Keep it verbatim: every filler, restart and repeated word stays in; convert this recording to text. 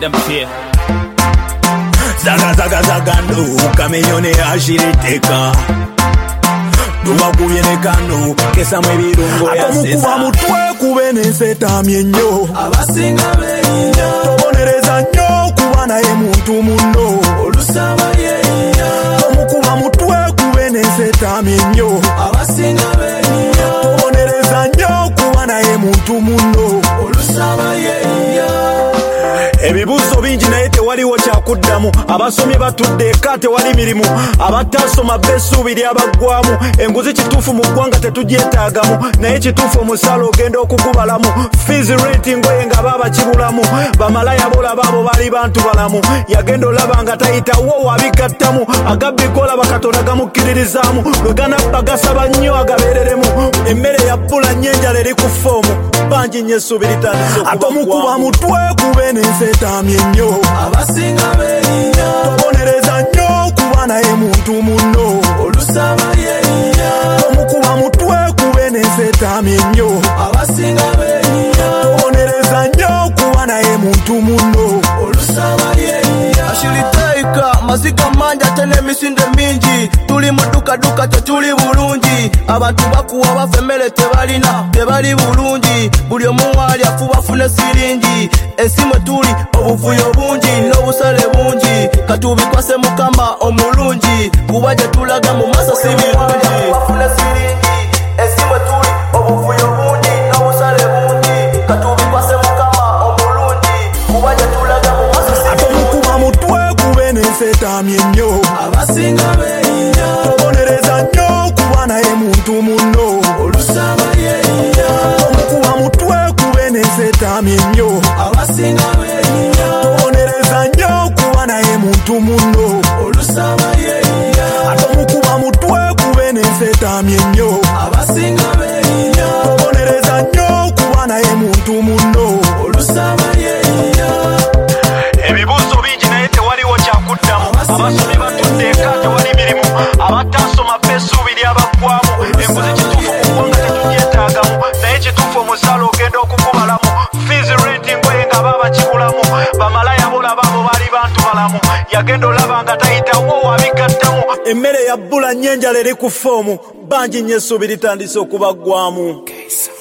them fear. Zaga zaga zaga no, kameyone ashiriteka. Duwa kuyene kano, kesa mwebirungo ya sesa. Atamukuwa mutwe kubene seta mienyo. Abasinga beyinya. Tobonereza nyo kuba naye muntu muno. Olusaba yeyinya. Atamukuwa mutwe kubene seta mienyo. Abasinga beyinya. Tobonereza nyo kuba naye muntu muno. Olusaba yeyinya. Ebibuzo bingi naye tewaliwo kyakuddamu. Abasomye batudde eka tewali mirimu. Abatasoma besuubiri abaggwamu. Enguzi kituufu mu ggwanga tetugyetaagamu. Naye kituufu omusaala ogenda okugubalamu. Fees rate ngoye nga baba kibulamu. Bamalaya bolaba abo bali bantu balamu. Yagenda olaba nga tayitawo wabigattamu. Agabbikola bakatonda gamukkiririzaamu. Lwe ganabba gasaba nnyo agabeereremu. Emmere ya bbula nnyo enjala eri ku ffoomu. Bangi nnyo essuubi litandise okuba Atamukuba mutwe kube n'ensetamye nnyo. Abasinga beyinya. Tobonereza nnyo kuba naye muntu muno. Olusaba yeyinya. Tomukuba mutwe kube n'ensetamye nnyo. Abasinga beyinya. Tobonereza nnyo kuba naye muntu muno. Olusaba yeyinya. Ashiritaika maziga manja tene misinde mingi. Tuli muduka duka tetuli bulungi. Abantu bakuwa bafe emmere tebalina tebali bulungi. Buli omu ali afuba afune siringi. Ensimwe tuli obuvuyo bungi n'obusale bungi. Katubikwase Mukama omulungi. Kuba gye tulaga mu maaso si birungi. Bafune siringi. Ensimwe tuli obuvuyo bungi n'obusale bungi. Katubikwase Mukama omulungi. Kuba gye tulaga mu maaso si birungi. Atamukuba mutwe kube n'ensetamye nnyo. Abasinga beyinya. Tobonereza nnyo kuba naye muntu muno. Olusaba yeyinya. Tomukuba mutwe kube n'ensetamye nnyo. Abasinga beyinya. Tobonereza nnyo kuba naye muntu muno. Olusaba yeyinya. Atamukuba mutwe kube n'ensetamye nnyo. Abasinga beyinya. Tobonereza nnyo kuba naye muntu muno. Olusaba yeyinya. Ebibuzo bingi naye tewaliwo kyakuddamu. Abasomye batudde eka tewali mirimu. Abatasoma besuubiri abaggwamu. Enguzi kituufu mu ggwanga tetugyetaagamu. Naye kituufu omusaala ogenda okugubalamu. Fees rate ngoye nga baba kibulamu. Bamalaya bolaba abo bali bantu balamu. Yagenda olaba nga tayitawo wabigattamu. Emmere ya bbula nnyo enjala eri ku ffoomu. Bangi nnyo essuubi litandise okubaggwamu.